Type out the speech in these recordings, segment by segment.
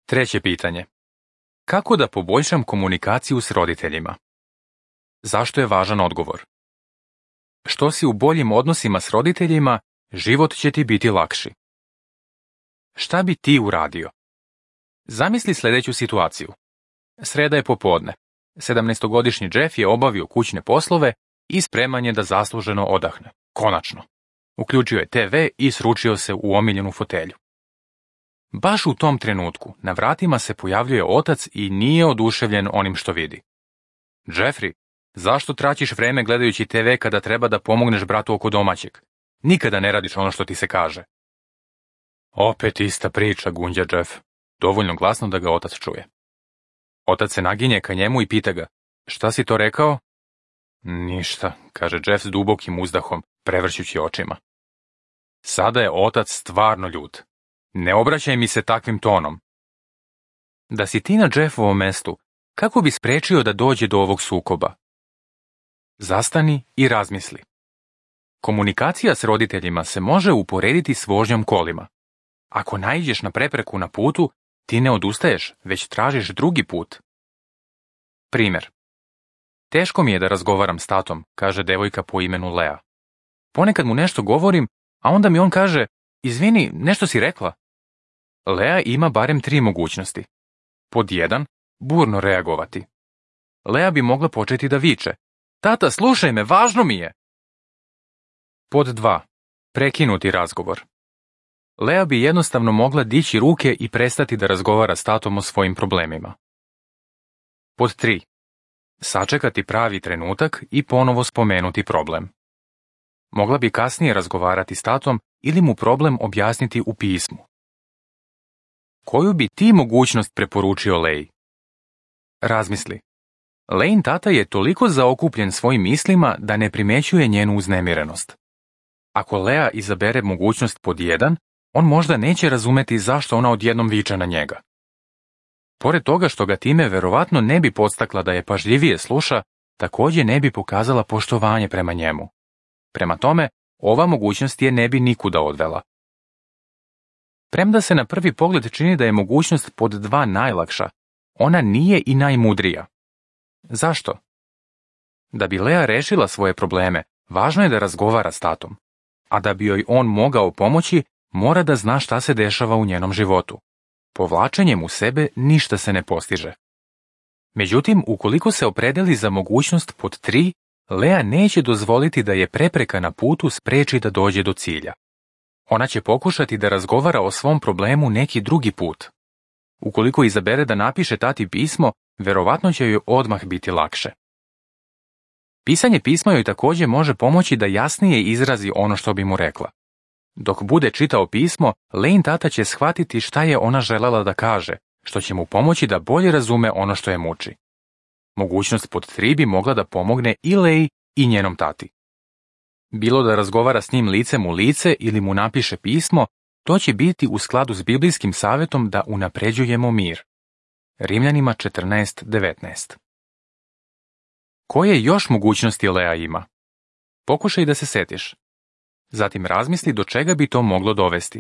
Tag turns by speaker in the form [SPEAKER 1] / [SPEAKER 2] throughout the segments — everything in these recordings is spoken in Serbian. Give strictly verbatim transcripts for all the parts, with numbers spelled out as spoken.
[SPEAKER 1] Treće pitanje. Kako da poboljšam komunikaciju s roditeljima? Zašto je važan odgovor? Što si u boljim odnosima s roditeljima, život će ti biti lakši. Šta bi ti uradio? Zamisli sljedeću situaciju. Sreda je popodne. Sedamnaestogodišnji Jeff je obavio kućne poslove i spreman je da zasluženo odahne. Konačno. Uključio je te ve i sručio se u omiljenu fotelju. Baš u tom trenutku na vratima se pojavljuje otac i nije oduševljen onim što vidi. Jeffrey, zašto traćiš vreme gledajući te ve kada treba da pomogneš bratu oko domaćeg? Nikada ne radiš ono što ti se kaže. Opet ista priča, gunđa Jeff, dovoljno glasno da ga otac čuje. Otac se naginje ka njemu i pita ga, šta si to rekao? Ništa, kaže Jeff s dubokim uzdahom, prevrćući očima. Sada je otac stvarno ljut. Ne obraćaj mi se takvim tonom. Da si ti na Jeffovom mestu, kako bi sprečio da dođe do ovog sukoba? Zastani i razmisli. Komunikacija s roditeljima se može uporediti s vožnjom kolima. Ako naiđeš na prepreku na putu, ti ne odustaješ, već tražiš drugi put. Primjer. Teško mi je da razgovaram s tatom, kaže devojka po imenu Lea. Ponekad mu nešto govorim, a onda mi on kaže, izvini, nešto si rekla. Lea ima barem tri mogućnosti. Pod jedan, burno reagovati. Lea bi mogla početi da viče. Tata, slušaj me, važno mi je. Pod dva, prekinuti razgovor. Lea bi jednostavno mogla dići ruke i prestati da razgovara s tatom o svojim problemima. Pod tri, sačekati pravi trenutak i ponovo spomenuti problem. Mogla bi kasnije razgovarati s tatom ili mu problem objasniti u pismu. Koju bi ti mogućnost preporučio Leji? Razmisli. Lejin tata je toliko zaokupljen svojim mislima da ne primećuje njenu uznemirenost. Ako Lea izabere mogućnost pod jedan, on možda neće razumeti zašto ona odjednom viče na njega. Pored toga što ga time verovatno ne bi podstakla da je pažljivije sluša, također ne bi pokazala poštovanje prema njemu. Prema tome, ova mogućnost je ne bi nikuda odvela. Premda se na prvi pogled čini da je mogućnost pod dva najlakša, ona nije i najmudrija. Zašto? Da bi Lea rešila svoje probleme, važno je da razgovara s tatom. A da bi joj on mogao pomoći, mora da zna šta se dešava u njenom životu. Povlačenjem u sebe ništa se ne postiže. Međutim, ukoliko se opredeli za mogućnost pod tri, Lea neće dozvoliti da je prepreka na putu spreči da dođe do cilja. Ona će pokušati da razgovara o svom problemu neki drugi put. Ukoliko izabere da napiše tati pismo, verovatno će joj odmah biti lakše. Pisanje pisma joj također može pomoći da jasnije izrazi ono što bi mu rekla. Dok bude čitao pismo, Lejin tata će shvatiti šta je ona želela da kaže, što će mu pomoći da bolje razume ono što je muči. Mogućnost pod tri bi mogla da pomogne i Leji i njenom tati. Bilo da razgovara s njim licem u lice ili mu napiše pismo, to će biti u skladu s biblijskim savjetom da unapređujemo mir. Rimljanima četrnaest devetnaest. Koje još mogućnosti Lea ima? Pokušaj da se setiš. Zatim razmisli do čega bi to moglo dovesti.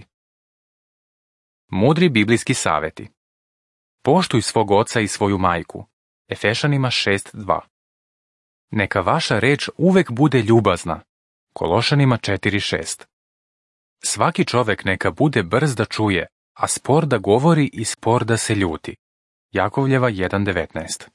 [SPEAKER 1] Mudri biblijski savjeti. Poštuj svog oca i svoju majku. Efešanima šest dva. Neka vaša reč uvek bude ljubazna. Kološanima četiri šest. Svaki čovek neka bude brz da čuje, a spor da govori i spor da se ljuti. Jakovljeva jedan devetnaest.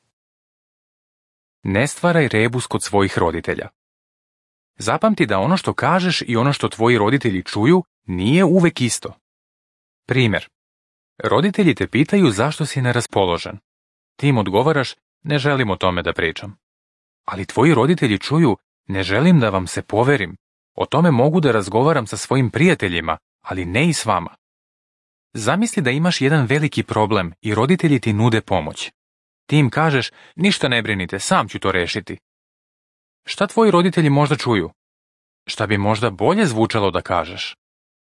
[SPEAKER 1] Ne stvaraj rebus kod svojih roditelja. Zapamti da ono što kažeš i ono što tvoji roditelji čuju nije uvek isto. Primjer. Roditelji te pitaju zašto si neraspoložen. Ti im odgovaraš, ne želim o tome da pričam. Ali tvoji roditelji čuju, ne želim da vam se poverim. O tome mogu da razgovaram sa svojim prijateljima, ali ne i s vama. Zamisli da imaš jedan veliki problem i roditelji ti nude pomoć. Ti im kažeš, ništa ne brinite, sam ću to rešiti. Šta tvoji roditelji možda čuju? Šta bi možda bolje zvučalo da kažeš?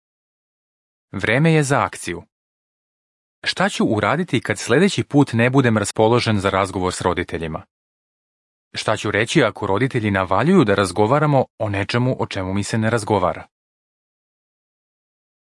[SPEAKER 1] Vreme je za akciju. Šta ću uraditi kad sljedeći put ne budem raspoložen za razgovor s roditeljima? Šta ću reći ako roditelji navaljuju da razgovaramo o nečemu o čemu mi se ne razgovara?